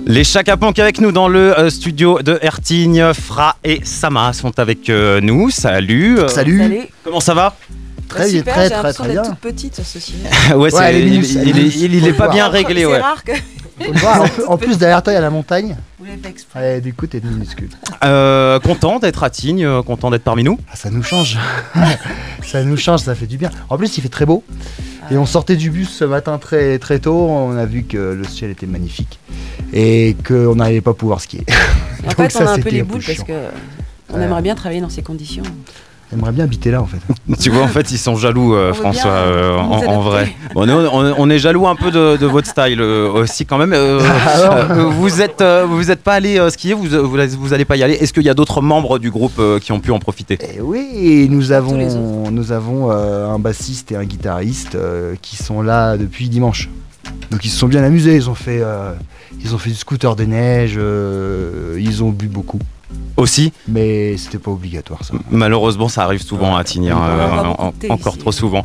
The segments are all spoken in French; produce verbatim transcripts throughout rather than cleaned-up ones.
Les Chaka Ponk avec nous dans le euh, studio de Hertignes. Fra et Sama sont avec euh, nous. Salut. Euh, Salut. Salut. Comment ça va? Très, super, très, j'ai très, l'impression très d'être bien. toute petite sur ce ciné. ouais, c'est, Ouais, elle est il, minus, il, elle est il, minus. il, il est pas bien réglé, C'est ouais. rare que Faut le voir, en, plus, en plus, derrière toi, il y a la montagne. vous l'avez fait exprès. Ouais, du coup, t'es minuscule. Euh, content d'être à Tignes, euh, content d'être parmi nous. Ah, ça nous change. ça nous change, ça fait du bien. En plus, il fait très beau. Et on sortait du bus ce matin très, très tôt. On a vu que le ciel était magnifique. Et qu'on n'allait pas pouvoir skier. En Donc fait, ça, on a un peu c'était les un peu boules parce chiant. que on Ouais. aimerait bien travailler dans ces conditions. J'aimerais bien habiter là, en fait. Tu vois, en fait, ils sont jaloux, euh, On veut François, bien, euh, nous en, en adapter. vrai. Bon, nous, on, on est jaloux un peu de, de votre style euh, aussi, quand même. Euh, euh, vous êtes, euh, vous êtes pas allé euh, skier, vous, vous, vous allez pas y aller. Est-ce qu'il y a d'autres membres du groupe euh, qui ont pu en profiter? Et oui, nous les avons, autres. nous avons euh, un bassiste et un guitariste euh, qui sont là depuis dimanche. Donc ils se sont bien amusés, ils ont fait, euh, ils ont fait du scooter de neige, euh, ils ont bu beaucoup. Aussi, Mais c'était pas obligatoire ça. malheureusement, ça arrive souvent à Tignes, hein, On euh, boit en- beaucoup de thé encore ici. trop souvent.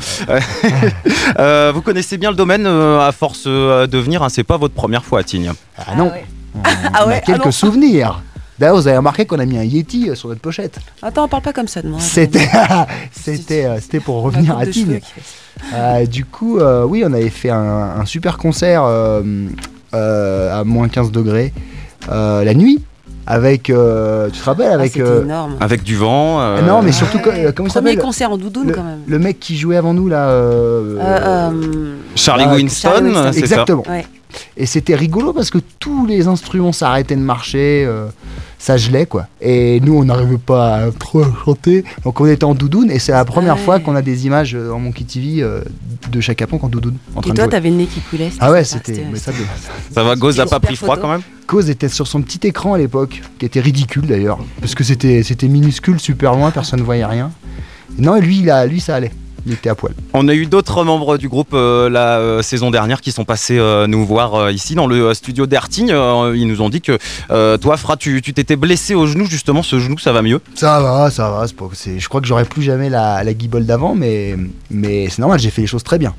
Euh, vous connaissez bien le domaine euh, à force euh, de venir, hein, c'est pas votre première fois à Tignes. Ah non, ouais. on, Ah on ouais, a ah quelques non. souvenirs. D'ailleurs, vous avez remarqué qu'on a mis un Yeti euh, sur notre pochette. Attends, on parle pas comme ça de moi. C'était, c'était, euh, c'était pour On a revenir une à coupe de cheveux Tignes. qui fait- Euh, du coup, euh, oui, on avait fait un, un super concert euh, euh, à moins quinze degrés euh, la nuit. Avec, euh, tu te rappelles, Ah, avec c'était euh, énorme. Avec du vent. euh, ah non, mais surtout, Ouais. co- euh, comment il Premier s'appelle concert en doudoune le, quand même. le mec qui jouait avant nous là. euh, Euh, euh, Charlie Ah, Winston, Charlie Winston. c'est exactement. Ouais. Et c'était rigolo parce que tous les instruments s'arrêtaient de marcher, euh, ça gelait quoi. Et nous on n'arrivait pas à trop chanter, donc on était en doudoune et c'est la première Ouais. fois qu'on a des images euh, en Monkey T V euh, de Chaka Ponk en doudoune. En train Et de toi, jouer. t'avais le nez qui coulait. Ah ouais, sympa, c'était. Mais ça, de- ça. Ça va, Gauze a pas Super pris froid photo. quand même? Cause était sur son petit écran à l'époque, qui était ridicule d'ailleurs, parce que c'était c'était minuscule, super loin, personne ne voyait rien. Non, et lui, il a, lui ça allait, il était à poil. On a eu d'autres membres du groupe euh, la euh, saison dernière qui sont passés euh, nous voir euh, ici dans le euh, studio d'Hertignes. Euh, ils nous ont dit que euh, toi, Fra, tu, tu t'étais blessé au genou, justement, ce genou, ça va mieux. Ça va, ça va, c'est pas, c'est, je crois que j'aurais plus jamais la, la guibole d'avant, mais, mais c'est normal, j'ai fait les choses très bien.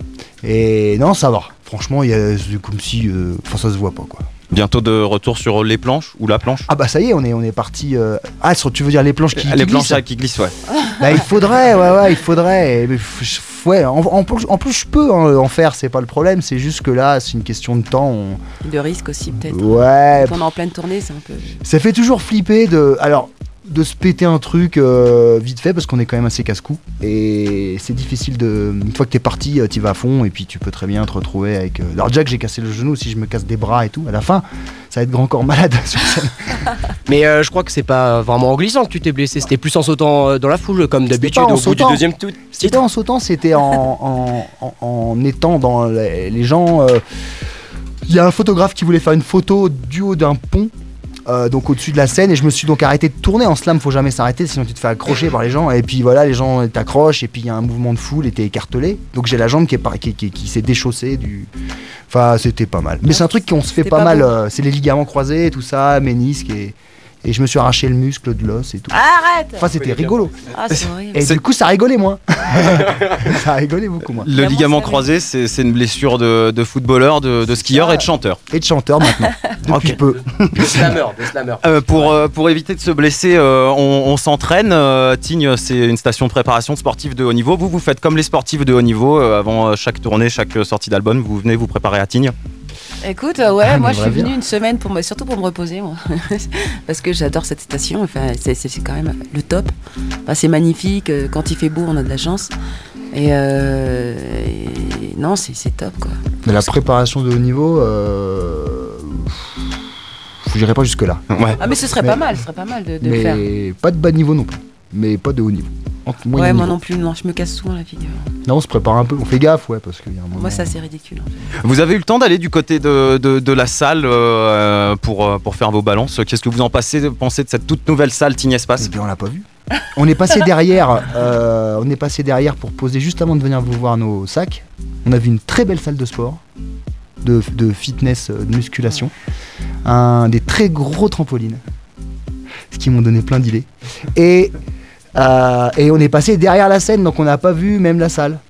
Et non, ça va, franchement, il y a, c'est comme si, euh, enfin ça se voit pas quoi. Bientôt de retour sur les planches ou la planche. Ah bah ça y est, on est, on est parti. euh, Ah, sur- tu veux dire les planches qui, les qui planches glissent là, qui glissent, ouais. Bah, il faudrait, ouais, ouais, il faudrait. Et, mais, f- ouais, en, en plus, en plus, je peux hein, en faire, c'est pas le problème. C'est juste que là, c'est une question de temps. on- De risque aussi, peut-être. Ouais, Quand on est en pleine tournée, c'est un peu. ça fait toujours flipper de, alors, de se péter un truc euh, vite fait parce qu'on est quand même assez casse-cou. Et c'est difficile de. Une fois que t'es parti, tu vas à fond et puis tu peux très bien te retrouver avec. euh, Alors, déjà que j'ai cassé le genou, si je me casse des bras et tout, à la fin, ça va être grand corps malade sur scène. Mais euh, je crois que c'est pas vraiment en glissant que tu t'es blessé, c'était plus en sautant euh, dans la foule comme C'était d'habitude pas en au bout du sautant. deuxième tout. C'était pas en sautant, c'était en, en, en, en étant dans les, les gens. euh, Il y a un photographe qui voulait faire une photo du haut d'un pont, euh, donc au-dessus de la scène, et je me suis donc arrêté de tourner. En slam, faut jamais s'arrêter, sinon tu te fais accrocher par les gens. Et puis voilà, les gens t'accrochent, et puis il y a un mouvement de foule, et t'es écartelé. Donc j'ai la jambe qui, est par- qui, qui, qui s'est déchaussée du. Enfin, c'était pas mal. Mais c'est un truc qu'on se fait C'était pas, pas mal. beau. euh, c'est les ligaments croisés, tout ça, ménisque, et, et je me suis arraché le muscle de l'os et tout. Arrête. Enfin, c'était rigolo. Ah, c'est horrible. Et C'est- du coup, ça rigolait moins. ça rigolait beaucoup moins. Le Vraiment ligament serré. croisé, c'est, c'est une blessure de, de footballeur, de, de skieur ça. et de chanteur. Et de chanteur maintenant, depuis Ok. peu. De slammer, de slammer. Euh, pour, euh, pour éviter de se blesser, euh, on, on s'entraîne. Euh, Tignes, c'est une station de préparation de sportifs de haut niveau. Vous, vous faites comme les sportifs de haut niveau. euh, avant euh, chaque tournée, chaque euh, sortie d'album, vous venez vous préparer à Tignes. Écoute, euh, ouais, Ah, moi mais je suis bien. venue une semaine pour me, surtout pour me reposer, moi. Parce que j'adore cette station. Enfin, c'est, c'est, c'est quand même le top. Enfin, c'est magnifique. euh, Quand il fait beau, on a de la chance. Et, euh, et non, c'est, c'est top quoi. Mais la préparation de haut niveau, euh... je dirais pas jusque là. Ouais. Ah mais ce serait Mais- pas mal, ce serait pas mal de, de le faire. Mais pas de bas niveau non plus. Mais pas de haut niveau. Entre moyen Ouais, moi niveau. non plus, non, je me casse souvent la figure. Non, on se prépare un peu. On fait gaffe, ouais, parce qu'il y a un moment. Moi, ça c'est ridicule. En fait. Vous avez eu le temps d'aller du côté de, de, de la salle euh, pour, euh, pour faire vos balances. Qu'est-ce que vous en passez, pensez de cette toute nouvelle salle Tignes Espace? Eh bien, on l'a pas vu. On est passé derrière. euh, on est passé derrière pour poser juste avant de venir vous voir nos sacs. On a vu une très belle salle de sport, de, de fitness, euh, de musculation, un des très gros trampolines, ce qui m'ont donné plein d'idées. Et Euh, et on est passé derrière la scène, donc on n'a pas vu même la salle.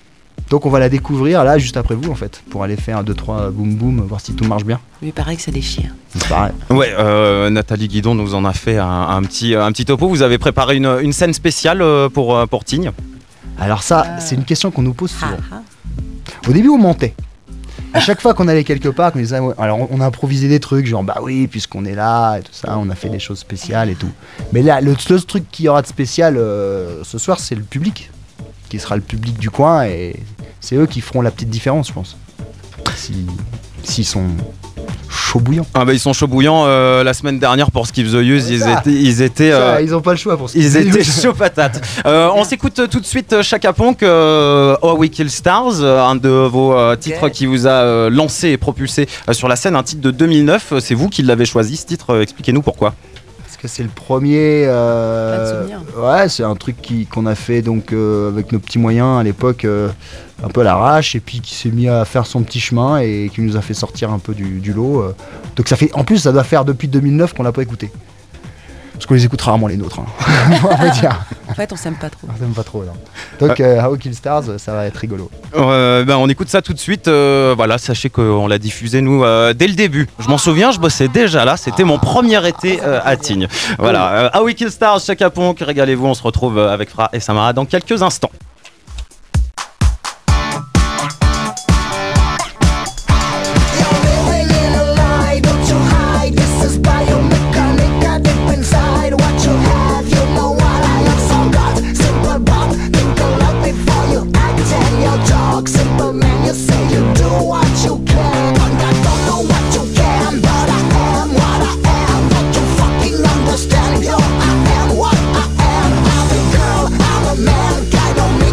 Donc on va la découvrir là juste après vous en fait, pour aller faire un deux trois boum boum, voir si tout marche bien. Mais pareil que ça déchire. C'est pareil. Ouais, euh, Nathalie Guidon nous en a fait un, un, petit, un petit topo. Vous avez préparé une, une scène spéciale euh, pour, euh, pour Tignes. Alors ça, Ah. c'est une question qu'on nous pose souvent. Ah, ah. Au début on mentait. À chaque fois qu'on allait quelque part, qu'on disait, ouais, alors on a improvisé des trucs, genre bah oui, puisqu'on est là et tout ça, on a fait des choses spéciales et tout. Mais là, le seul truc qu'il y aura de spécial euh, ce soir, c'est le public, qui sera le public du coin, et c'est eux qui feront la petite différence, je pense. Si, s'ils sont chauds bouillants. Ah bah, ils sont chauds bouillants. Euh, la semaine dernière pour Skip the Use, ils Ça. étaient, ils étaient, Ça, euh, ils ont pas le choix pour ça. ils étaient chauds patates. Euh, on s'écoute tout de suite Chaka Ponk, euh, Oh We Kill Stars, euh, un de vos euh, titres Ok. qui vous a euh, lancé et propulsé euh, sur la scène, un titre de deux mille neuf. C'est vous qui l'avez choisi ce titre. Euh, expliquez-nous pourquoi. Parce que c'est le premier. euh, Pas de souvenir. ouais, c'est un truc qui, qu'on a fait donc euh, avec nos petits moyens à l'époque, euh, un peu à l'arrache, et puis qui s'est mis à faire son petit chemin et qui nous a fait sortir un peu du, du lot. euh. Donc ça fait, en plus, ça doit faire depuis deux mille neuf qu'on l'a pas écouté. Parce qu'on les écoute rarement les nôtres. Hein. On va dire. En fait, on s'aime pas trop. On aime pas trop. Là. Donc euh, How Kill Stars, ça va être rigolo. Euh, ben, on écoute ça tout de suite. Euh, voilà, sachez qu'on l'a diffusé nous euh, dès le début. Je m'en souviens, je bossais déjà là. C'était mon premier été euh, à Tignes. Voilà, euh, Ah We Kill Stars, Chaka Ponk, régalez-vous. On se retrouve euh, avec Fra et Samara dans quelques instants. Living in a lie, don't you hide. This is biomechanic, I deep inside. What you have, you know what I have forgot. Simple but think a lot before you act and you talk. Simple man, you say you do what you can. And I don't know what you can, but I am what I am. Don't you fucking understand? Yo, I am what I am. I'm a girl, I'm a man, guy don't mean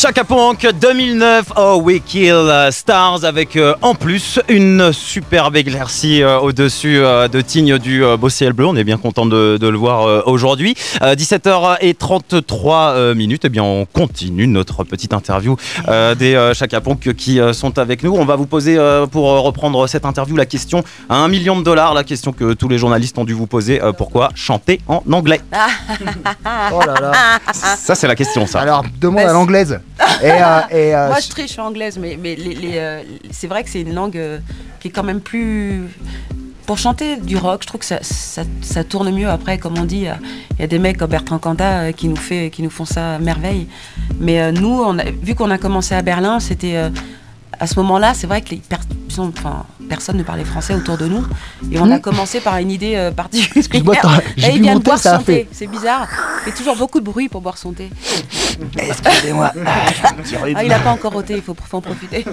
Chaka Ponk deux mille neuf, Oh We Kill Stars, avec euh, en plus une superbe éclaircie euh, au-dessus euh, de Tignes du euh, beau ciel bleu. On est bien content de, de le voir euh, aujourd'hui. Euh, dix-sept heures trente-trois euh, minutes. Et bien on continue notre petite interview euh, des euh, Chaka Ponk qui euh, sont avec nous. On va vous poser euh, pour euh, reprendre cette interview la question à un million de dollars, la question que tous les journalistes ont dû vous poser. Euh, pourquoi chanter en anglais? Oh là là. Ça c'est la question, ça. Alors, demande Bah, à l'anglaise. Et, euh, et, euh, Moi, je triche, je suis anglaise, mais, mais les, les, euh, c'est vrai que c'est une langue euh, qui est quand même plus. Pour chanter du rock, je trouve que ça, ça, ça tourne mieux. Après, comme on dit, il y a- il y a des mecs comme Bertrand Cantat euh, qui nous, fait, qui nous font ça à merveille. Mais euh, nous, on a, vu qu'on a commencé à Berlin, c'était. euh, à ce moment-là, c'est vrai que les per- enfin, personne ne parlait français autour de nous. Et on a commencé par une idée euh, particulière. Excuse-moi, t'as- j'ai Et il bu vient mon de thé, boire ça a son fait. thé. C'est bizarre. Il fait toujours beaucoup de bruit pour boire son thé. excusez-moi. Ah, il n'a pas encore ôté, il faut, faut en profiter.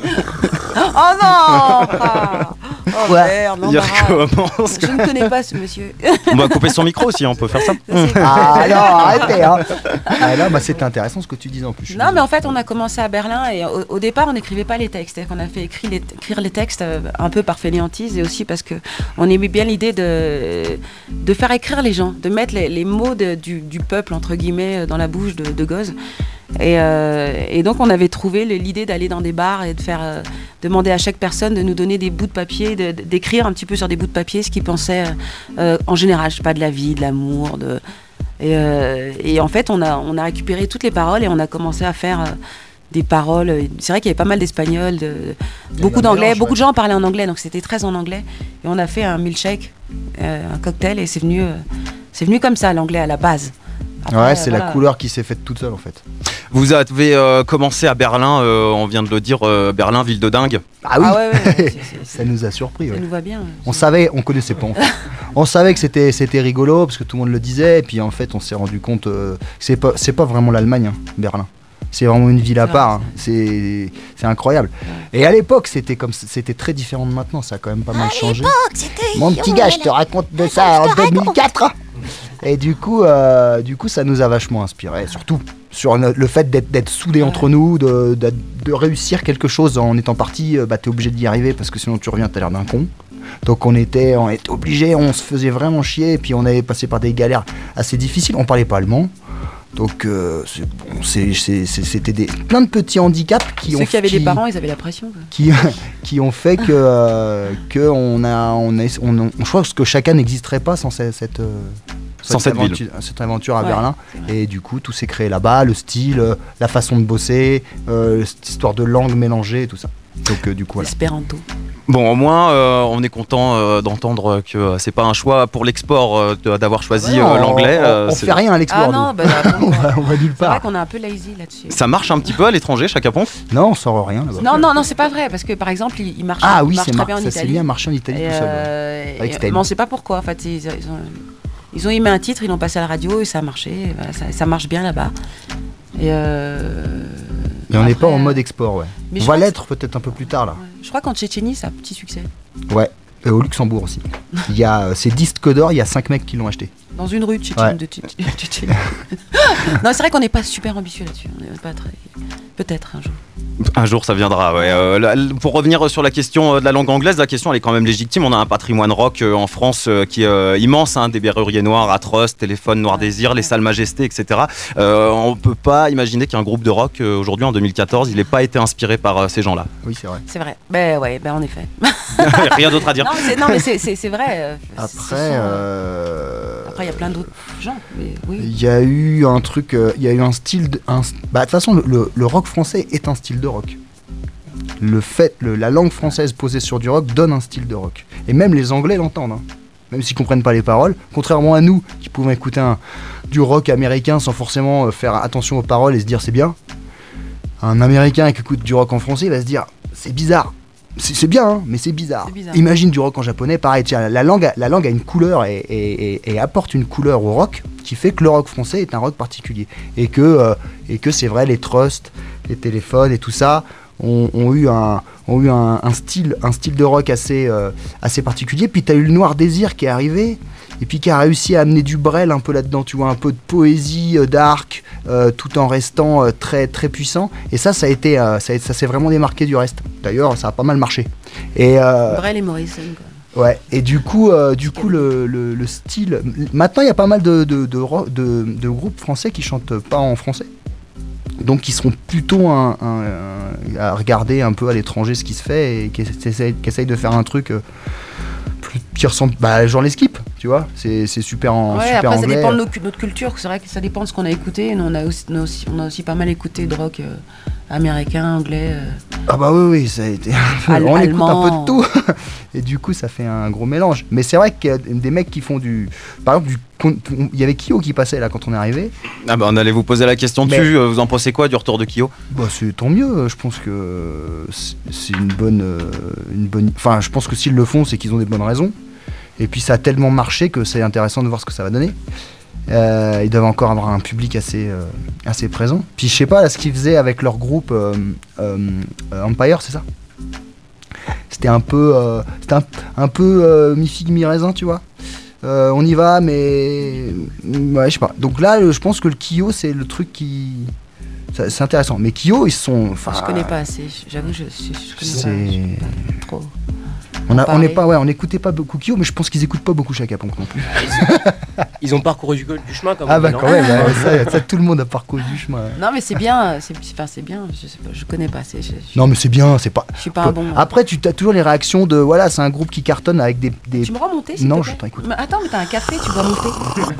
Oh non ah. Oh Ouais. merde, Il l'embarras. recommence. Je ne connais pas ce monsieur. On va couper son micro aussi, on peut faire ça. Ça, c'est- Ah non, arrêtez. Hein. Ah, là, bah, c'était intéressant ce que tu disais en plus. je suis Non, mais désolé. en fait, on a commencé à Berlin et au, au départ, on n'écrivait pas les textes. C'est-à-dire qu'on a fait écrire les, écrire les textes euh, un peu par fainéantise et aussi parce qu'on aimait bien l'idée de, de faire écrire les gens, de mettre les, les mots de- du, du peuple, entre guillemets, dans la bouche de, de Goz. Et, euh, et donc, on avait trouvé le- l'idée d'aller dans des bars et de faire euh, demander à chaque personne de nous donner des bouts de papier, de- de- d'écrire un petit peu sur des bouts de papier ce qu'ils pensaient euh, en général, je sais pas, de la vie, de l'amour, de. Et, euh, et en fait, on a, on a récupéré toutes les paroles et on a commencé à faire euh, des paroles. C'est vrai qu'il y avait pas mal d'espagnol, de, beaucoup un d'anglais. mélange, Beaucoup ouais. de gens parlaient en anglais, donc c'était très en anglais. Et on a fait un milkshake, euh, un cocktail, et c'est venu, euh, c'est venu comme ça, l'anglais à la base. Après, Ouais, c'est voilà. la couleur qui s'est faite toute seule en fait. Vous avez euh, commencé à Berlin, euh, on vient de le dire, euh, Berlin, ville de dingue. Ah oui, Ah ouais, ouais, c'est- c'est- ça nous a surpris. ça Ouais. nous va bien. On savait, on connaissait pas. en fait. On savait que c'était c'était rigolo parce que tout le monde le disait. Et puis en fait, on s'est rendu compte euh, que c'est pas c'est pas vraiment l'Allemagne, hein, Berlin. C'est vraiment une ville à C'est part. vrai, hein. C'est c'est incroyable. Et à l'époque, c'était comme c'était très différent de maintenant. Ça a quand même pas mal changé. Mon petit gars, je te raconte de ça en deux mille quatre. Et du coup, euh, du coup, ça nous a vachement inspiré, surtout sur no- le fait d'être d'être soudés entre nous, de, de, de réussir quelque chose en étant parti. euh, Bah, t'es obligé d'y arriver parce que sinon tu reviens, t'as l'air d'un con. Donc on était, on était obligé, on se faisait vraiment chier. Et puis on avait passé par des galères assez difficiles. On parlait pas allemand. Donc euh, c'est- bon, c'est- c'est- c'est- c'était des, plein de petits handicaps qui Ceux ont qui avaient qui- des parents, ils avaient la pression. quoi. qui, qui ont fait que, euh, que on a, on a, on, on- je pense que chacun n'existerait pas sans cette, cette, euh, Sans cette ville. aventure, cette aventure à Ouais, Berlin. c'est vrai. Et du coup, tout s'est créé là-bas, le style, euh, la façon de bosser, euh, cette histoire de langue mélangée, tout ça. Donc euh, du coup, voilà. Espéranto. Bon, au moins, euh, on est content euh, d'entendre que euh, c'est pas un choix pour l'export euh, de- d'avoir choisi Ah non, euh, l'anglais. On, euh, on c'est- fait rien à l'export. Ah non, nous. bah, là, on, va, on va nulle c'est vrai part. qu'on est un peu lazy là-dessus. Ça marche un petit peu à l'étranger, Chaka Ponk? Non, on sort rien là-bas. Non, non, non, c'est pas vrai, parce que par exemple, il, il marche, Ah il oui, marche c'est très mar- bien en ça s'est Italie. bien marché en Italie Et, tout seul. ouais. euh, Avec et- Stein. mais on sait pas pourquoi. En fait, ils, ils ont, ils ont émis un titre, ils l'ont passé à la radio et ça a marché. Et voilà, ça, ça marche bien là-bas. Et, euh, Mais on n'est pas après, en mode euh, export, ouais. mais On je va crois que l'être peut-être un peu plus tard là. ouais. Je crois qu'en Tchétchénie, ça a un petit succès. Ouais. Et au Luxembourg aussi. Il y a, euh, c'est disques d'or, il y a cinq mecs qui l'ont acheté. Dans une rue de Tchétchénie. Ouais. de Tchétché- Tchétchénie. Non, c'est vrai qu'on n'est pas super ambitieux là-dessus. On est pas très. Peut-être un jour. Un jour, ça viendra, ouais. Euh, la- l- pour revenir sur la question euh, de la langue anglaise, la question, elle est quand même légitime. On a un patrimoine rock euh, en France euh, qui est euh, immense, hein, des Berruriers Noirs, Atroce, Téléphone, Noir Désir, Les Salles Majestés, et cetera. Euh, on peut pas imaginer qu'un groupe de rock, euh, aujourd'hui, en deux mille quatorze, il n'ait pas été inspiré par euh, ces gens-là. Oui, c'est vrai. C'est vrai. Ben ouais, ben en effet. Rien d'autre à dire. Non, mais c'est, non, mais c'est, c'est, c'est vrai. euh, ce Après, sont, euh, euh, Après, il y a plein d'autres gens. Mais oui. il y a eu un truc, euh, il y a eu un style, de, un, bah de toute façon, le, le- le rock français est un style de rock. Le fait, le- la langue française posée sur du rock donne un style de rock. Et même les Anglais l'entendent, hein. Même s'ils comprennent pas les paroles. Contrairement à nous, qui pouvons écouter un, du rock américain sans forcément euh, faire attention aux paroles et se dire c'est bien. Un Américain qui écoute du rock en français il va se dire c'est bizarre. C'est c'est bien, hein, mais c'est bizarre. C'est bizarre. Imagine du rock en japonais, pareil. Tiens, la langue, a, la langue a une couleur et, et- et- et apporte une couleur au rock qui fait que le rock français est un rock particulier. Et que, euh, et que c'est vrai, les trusts, les téléphones et tout ça, ont, ont eu un, ont eu un, un style, un style de rock assez, euh, assez particulier. Puis t'as eu le Noir Désir qui est arrivé, et puis qui a réussi à amener du Brel un peu là-dedans, tu vois, un peu de poésie, euh, d'arc, euh, tout en restant euh, très, très puissant. Et ça, ça a été, euh, ça, a- ça s'est vraiment démarqué du reste. D'ailleurs, ça a pas mal marché. Et, euh, Brel et Morrison, quoi. Ouais, et du coup, euh, du coup le, le- le style. Maintenant, il y a pas mal de, de, de, ro- de- de groupes français qui chantent pas en français. Donc, qui seront plutôt un, un- un- à regarder un peu à l'étranger ce qui se fait et qui essayent, qui essayent de faire un truc euh, plus, qui ressemble. Bah, genre les skips, tu vois. C'est c'est super en Ouais, super après, ça anglais. dépend de nos cu- notre culture. C'est vrai que ça dépend de ce qu'on a écouté. Nous, on a aussi, on a aussi, on a aussi pas mal écouté de rock euh, américain, anglais. euh. Ah bah oui, oui, ça a été. Al- on écoute un peu allemand. de tout. Et du coup, ça fait un gros mélange. Mais c'est vrai qu'il y a des mecs qui font du. Par exemple, du. con- il y avait Kyo qui passait là quand on est arrivé. Ah bah on allait vous poser la question Mais- dessus, euh, vous en pensez quoi du retour de Kyo? Bah c'est tant mieux, je pense que c'est- c'est une bonne, euh, une bonne. Enfin, je pense que s'ils le font, c'est qu'ils ont des bonnes raisons. Et puis ça a tellement marché que c'est intéressant de voir ce que ça va donner. Euh, ils doivent encore avoir un public assez, euh, assez présent. Puis je sais pas, là, ce qu'ils faisaient avec leur groupe euh, euh, euh, Empire, c'est ça? C'était un peu, euh, c'était un, un peu euh, mi-figue, mi-raisin, tu vois. Euh, on y va, mais ouais, je sais pas. Donc là, je pense que le Kyo, c'est le truc qui, ça- c'est intéressant. Mais Kyo, ils sont, enfin, Je connais pas assez. J'avoue, je, je, je connais C'est- pas, je connais pas trop. On a, on Pareil. n'est pas, ouais, on n'écoutait pas beaucoup Kyo, mais je pense qu'ils écoutent pas beaucoup Chaka Ponk non plus. Ils ont parcouru du, du chemin comme Ah on bah dit, non quand même, ouais, ça, ça, tout le monde a parcouru du chemin. ouais. Non, mais c'est bien. C'est, enfin, c'est bien. Je sais pas. Je connais pas assez. Je, je, Non mais c'est bien, c'est pas. je suis pas un bon. Après, tu as toujours les réactions de, voilà, c'est un groupe qui cartonne avec des. des... Tu me rends monter, s'il Non, te je plaît t'écoute. Mais attends, mais t'as un café, tu dois monter.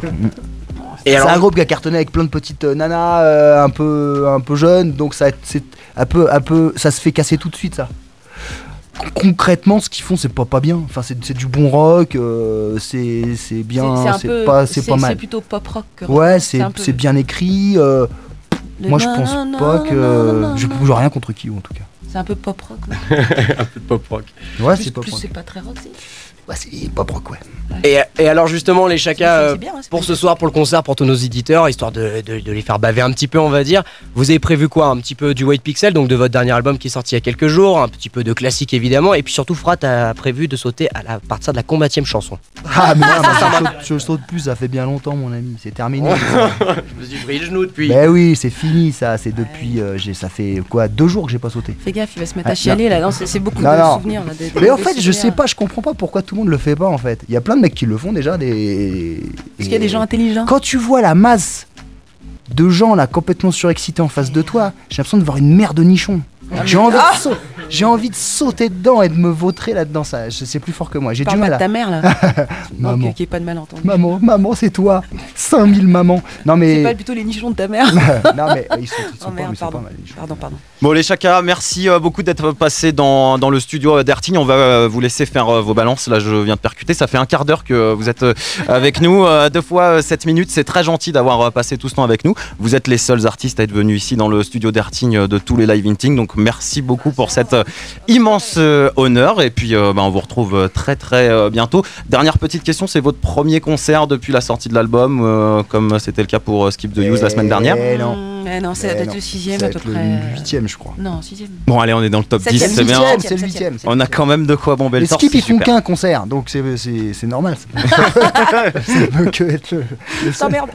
Et C'est alors, un groupe qui a cartonné avec plein de petites euh, nanas euh, un peu, un peu jeunes, donc ça, c'est un peu, un peu, ça se fait casser tout de suite ça. Concrètement, ce qu'ils font, c'est pas pas bien. Enfin, c'est c'est du bon rock, euh, c'est c'est bien, c'est, un c'est peu, pas, c'est pas C'est mal. plutôt pop rock. Que rock. Ouais, c'est un peu- c'est bien écrit. euh, le moi, je nan, pense nan, pas nan, que nan, je nan. bouge rien contre Kyo en tout cas. C'est un peu pop rock. non un peu de pop rock. Ouais, plus, c'est pop plus rock. c'est pas très rock. C'est, Ouais, c'est pop rock, ouais. Et, et alors justement, les c'est, Chaka, c'est euh, bien, hein, c'est pour bien. ce soir, pour le concert, pour tous nos éditeurs, histoire de, de- de les faire baver un petit peu, on va dire, vous avez prévu quoi? Un petit peu du White Pixel, donc de votre dernier album qui est sorti il y a quelques jours, un petit peu de classique évidemment, et puis surtout, Frat a prévu de sauter à la partir de la combattième chanson. Ah, mais non, mais je, saute, je saute plus, ça fait bien longtemps, mon ami. C'est terminé. Je me suis pris le genou depuis. Ben oui, c'est fini, ça. C'est depuis. euh, j'ai, ça fait quoi, deux jours que j'ai pas sauté. Fais gaffe, il va se mettre Ah, à chialer là. Non, c'est, c'est beaucoup Non, de non. souvenirs. Là, des- des Mais en mauvais fait, je sais souvenirs. pas, je comprends pas pourquoi tout le monde le fait pas en fait. Il y a plein de mecs qui le font déjà. Des... Parce qu'il y a des gens intelligents. Quand tu vois la masse de gens là complètement surexcités en face de toi, j'ai l'impression de voir une mer de nichons. J'ai envie, de sau- j'ai envie de sauter dedans et de me vautrer là-dedans. Ça, je- c'est plus fort que moi. J'ai Parle du pas mal. de À... ta mère là. Non, Maman. qu'il n'y ait pas de malentendu. Maman, maman, c'est toi. cinq mille mamans. Non C'est mais. pas plutôt les nichons de ta mère. non mais ils sont, ils sont Oh pas, merde, ils sont pas pardon. mal, les nichons. Pardon, pardon. Bon les Chaka, merci euh, beaucoup d'être passé dans, dans le studio d'Ertigne. On va euh, vous laisser faire euh, vos balances. Là je viens de percuter, ça fait un quart d'heure que vous êtes euh, avec nous. Euh, deux fois euh, sept minutes, c'est très gentil d'avoir euh, passé tout ce temps avec nous. Vous êtes les seuls artistes à être venus ici dans le studio d'Ertigne euh, de tous les live Inting. Donc merci beaucoup pour cette euh, immense euh, honneur. Et puis euh, bah, on vous retrouve euh, très très euh, bientôt. Dernière petite question, c'est votre premier concert depuis la sortie de l'album, euh, comme c'était le cas pour euh, Skip the Use la semaine dernière. Eh non. Mmh, eh non, c'est Eh peut-être non. le sixième Ça à va peu être le près. huitième, je crois. Non, sixième. Bon allez, on est dans le top dix, Septième, c'est bien. huitième, septième, c'est le septième, huitième. On a quand même de quoi bomber le Les torse, Skip c'est ils font super. qu'un concert, donc c'est, c'est, c'est normal. Ça peut que être le, le seul. merde.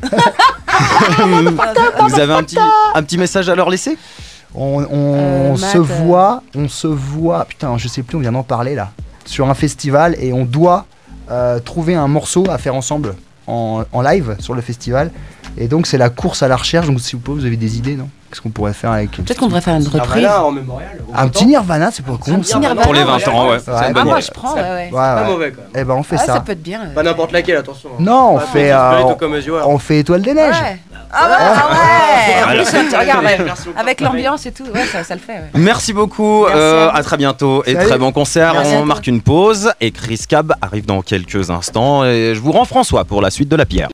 Vous avez un petit, un petit message à leur laisser? On, on Euh, se Matt, euh. voit, on se voit. Putain, je sais plus, on vient d'en parler là. Sur un festival et on doit euh, trouver un morceau à faire ensemble en, en live sur le festival. Et donc c'est la course à la recherche. Donc si vous pouvez, vous avez des idées, non? Qu'est-ce qu'on pourrait faire avec Peut-être qu'on devrait faire une Ah, reprise. voilà, en mémorial. au un vingt petit ans. Nirvana, c'est pas con. Un petit ça. Nirvana. Pour les vingt ans, ouais. Ouais. C'est une Ah, bonne moi idée. je prends, ouais, ouais. Ouais, Pas ouais. mauvais quand même. Eh ben on fait Ah, ça. ça peut être bien. ouais. Pas n'importe laquelle, attention. hein. Non, on Pas fait, pour euh, Squelette on- ou comme Mesure. on fait Étoile des Neiges. Ouais. Ah bah, ah ouais. En Voilà. plus, tu regardes, ouais. Version Avec pareil. l'ambiance et tout, ouais, ça, ça le fait. Ouais. Merci beaucoup, Merci euh, à vous. à très bientôt et Salut. très bon concert. Merci à On toi. marque une pause et Chris Cab arrive dans quelques instants et je vous rends François pour la suite de la pierre.